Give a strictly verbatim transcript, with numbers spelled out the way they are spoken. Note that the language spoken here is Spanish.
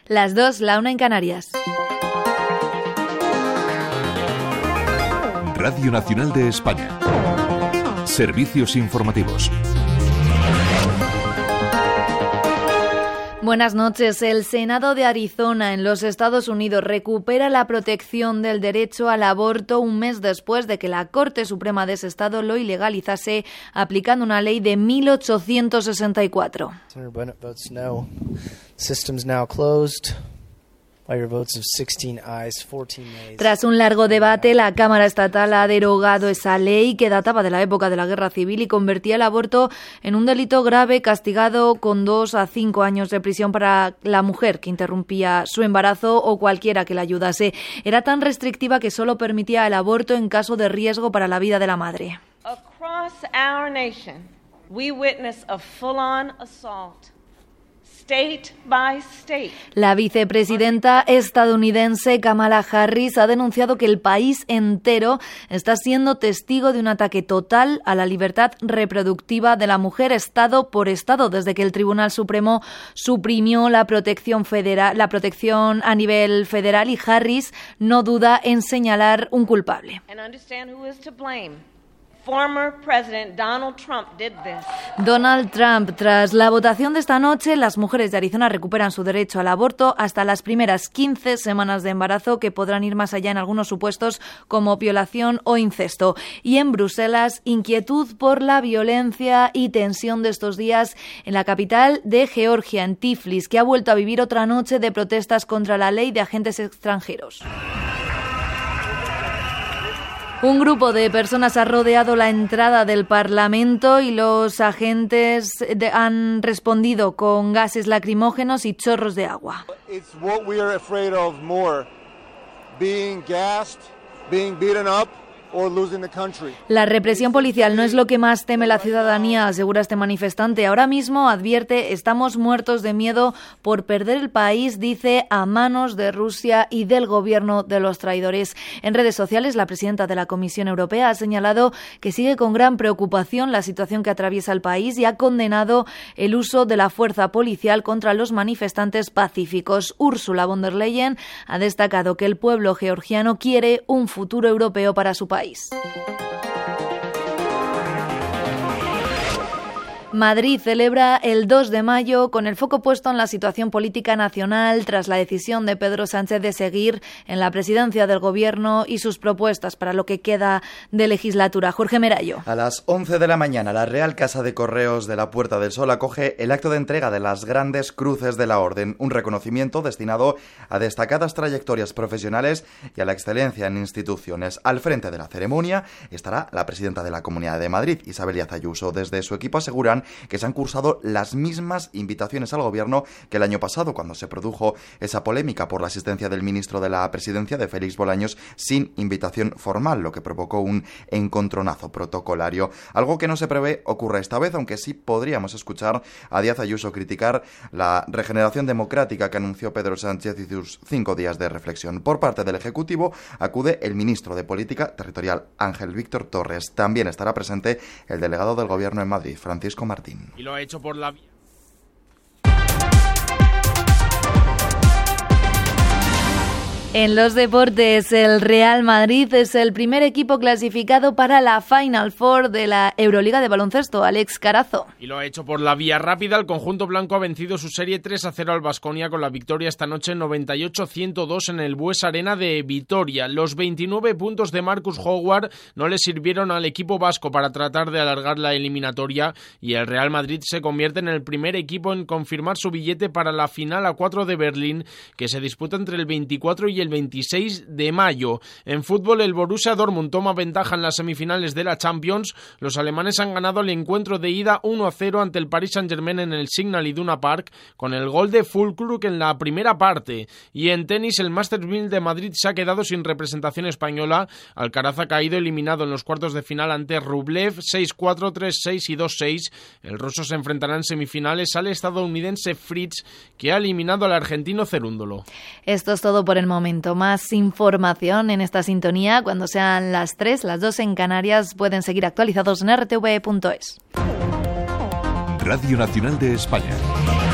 Las dos, la una en Canarias. Radio Nacional de España. Servicios informativos. Buenas noches. El Senado de Arizona en los Estados Unidos recupera la protección del derecho al aborto un mes después de que la Corte Suprema de ese estado lo ilegalizase aplicando una ley de mil ochocientos sesenta y cuatro. Senator Bennett votes no. System's now closed. By your votes of sixteen ayes, fourteen nays. Tras un largo debate, la Cámara Estatal ha derogado esa ley que databa de la época de la Guerra Civil y convertía el aborto en un delito grave castigado con dos a cinco años de prisión para la mujer que interrumpía su embarazo o cualquiera que la ayudase. Era tan restrictiva que solo permitía el aborto en caso de riesgo para la vida de la madre. Across our nation, we witness a full-on assault. State by state. La vicepresidenta estadounidense Kamala Harris ha denunciado que el país entero está siendo testigo de un ataque total a la libertad reproductiva de la mujer estado por estado desde que el Tribunal Supremo suprimió la protección federal, la protección a nivel federal, y Harris no duda en señalar un culpable. And understand who is to blame. Former President Donald Trump did this. Donald Trump. Tras la votación de esta noche, las mujeres de Arizona recuperan su derecho al aborto hasta las primeras quince semanas de embarazo, que podrán ir más allá en algunos supuestos como violación o incesto. Y en Bruselas, inquietud por la violencia y tensión de estos días en la capital de Georgia, en Tiflis, que ha vuelto a vivir otra noche de protestas contra la ley de agentes extranjeros. Un grupo de personas ha rodeado la entrada del Parlamento y los agentes de, han respondido con gases lacrimógenos y chorros de agua. It's what we are afraid of more. Being gassed, being beaten up. La represión policial no es lo que más teme la ciudadanía, asegura este manifestante. Ahora mismo, advierte, estamos muertos de miedo por perder el país, dice, a manos de Rusia y del gobierno de los traidores. En redes sociales, la presidenta de la Comisión Europea ha señalado que sigue con gran preocupación la situación que atraviesa el país y ha condenado el uso de la fuerza policial contra los manifestantes pacíficos. Ursula von der Leyen ha destacado que el pueblo georgiano quiere un futuro europeo para su país. Madrid celebra el dos de mayo con el foco puesto en la situación política nacional tras la decisión de Pedro Sánchez de seguir en la presidencia del Gobierno y sus propuestas para lo que queda de legislatura. Jorge Merayo. A las once de la mañana, la Real Casa de Correos de la Puerta del Sol acoge el acto de entrega de las grandes cruces de la Orden, un reconocimiento destinado a destacadas trayectorias profesionales y a la excelencia en instituciones. Al frente de la ceremonia estará la presidenta de la Comunidad de Madrid, Isabel Díaz Ayuso. Desde su equipo aseguran que se han cursado las mismas invitaciones al Gobierno que el año pasado, cuando se produjo esa polémica por la asistencia del ministro de la Presidencia, de Félix Bolaños, sin invitación formal, lo que provocó un encontronazo protocolario. Algo que no se prevé ocurre esta vez, aunque sí podríamos escuchar a Díaz Ayuso criticar la regeneración democrática que anunció Pedro Sánchez y sus cinco días de reflexión. Por parte del Ejecutivo acude el ministro de Política Territorial, Ángel Víctor Torres. También estará presente el delegado del Gobierno en Madrid, Francisco Martín. Y lo ha hecho por la vía. En los deportes, el Real Madrid es el primer equipo clasificado para la Final Four de la Euroliga de baloncesto. Alex Carazo. Y lo ha hecho por la vía rápida. El conjunto blanco ha vencido su serie tres a cero al Baskonia con la victoria esta noche noventa y ocho a ciento dos en el Bues Arena de Vitoria. Los veintinueve puntos de Marcus Howard no le sirvieron al equipo vasco para tratar de alargar la eliminatoria y el Real Madrid se convierte en el primer equipo en confirmar su billete para la final a cuatro de Berlín, que se disputa entre el veinticuatro y el veintiséis de mayo. En fútbol, el Borussia Dortmund toma ventaja en las semifinales de la Champions. Los alemanes han ganado el encuentro de ida uno a cero ante el Paris Saint-Germain en el Signal Iduna Park con el gol de Füllkrug en la primera parte. Y en tenis, el Masters mil de Madrid se ha quedado sin representación española. Alcaraz ha caído eliminado en los cuartos de final ante Rublev seis cuatro, tres seis y dos seis. El ruso se enfrentará en semifinales al estadounidense Fritz, que ha eliminado al argentino Cerúndolo. Esto es todo por el momento. Más información en esta sintonía cuando sean las tres, las dos en Canarias. Pueden seguir actualizados en r t v punto es. Radio Nacional de España.